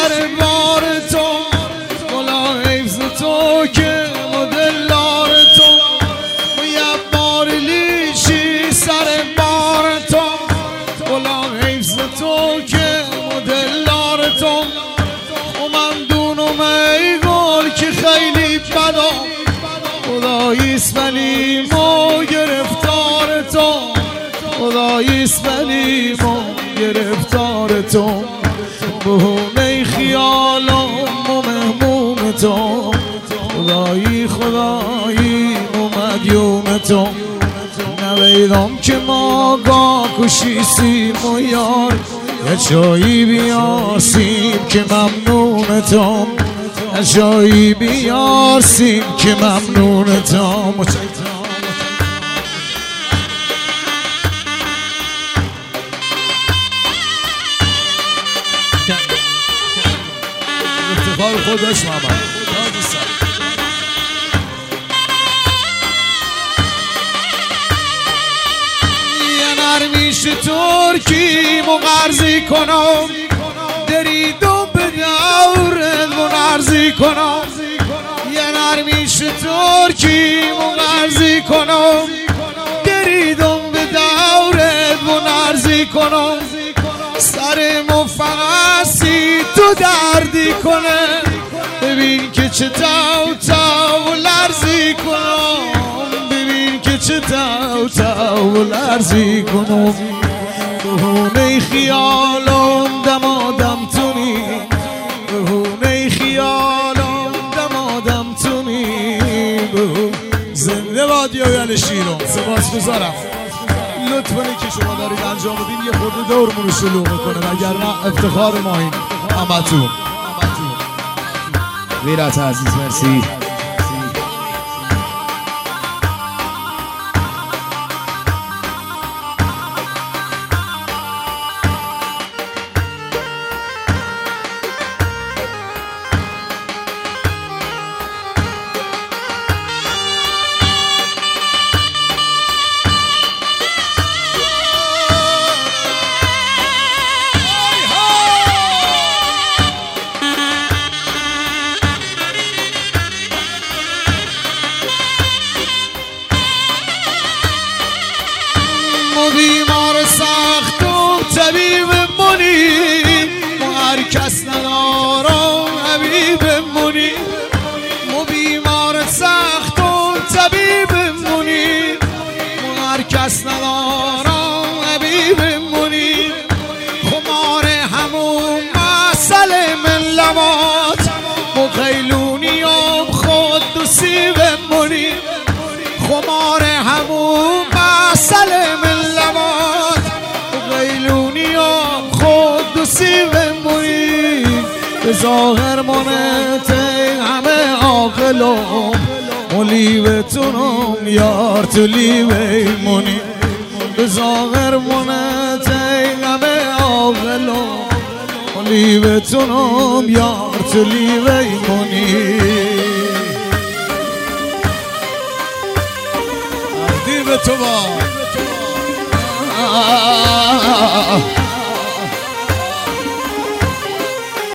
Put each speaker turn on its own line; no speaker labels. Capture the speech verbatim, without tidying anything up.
سر بار تو، گلا حیفز تو که مدلار تو، و یه بار لیشی سر بار تو، گلا حیفز تو که مدلار تو. و من دونم ای گل که خیلی بدا، خداییست ولی ما گرفتار تو، خداییست ولی ما گرفتار تو. بهونه خیالم و مهموم تو، خدایی خدایی و مدیوم تو. نویدم که ما گاه کشیسیم و یار، یه چایی بیارسیم که ممنون تو، یه چایی بیارسیم که ممنون تو. افتخار خودش محمد یه نرمیش ترکی مغرزی کنم، درید و به دورت منرزی کنم. یه نرمیش ترکی مغرزی کنم، درید و به دورت منرزی کنم. سر مفقسی تو دردی کنه، ببین که چه تاو تاو لرزی کنم، ببین که چه تاو تاو لرزی کنم. بهونه خیالم دمادم تونی، بهونه خیالم دمادم تونی. زنده باد یایل شیرم، سپاس گذارم. لطف کنید که شما دارید انجام بدین یه خورده دورمون رو شلوغ کنه، وگرنه افتخار ما این همتون. ویرات عزیز مرسی. بیمار سخت و طبیب منی، ما هر کس ندارم حبیب منی. ما بیمار سخت و طبیب منی، ما هر کس ندارم حبیب منی. خمار همون مسئله من لبات، مقیلونیم خود دو سیب منی. خمار همون مسئله من لبات، غیلونیم خود دو سیب منی. به ظاهر منته همه عاقلم، ملیوتونم یار تو لیوی منی. به ظاهر منته همه عاقلم، ملیوتونم یار تو لیوی منی. به تو با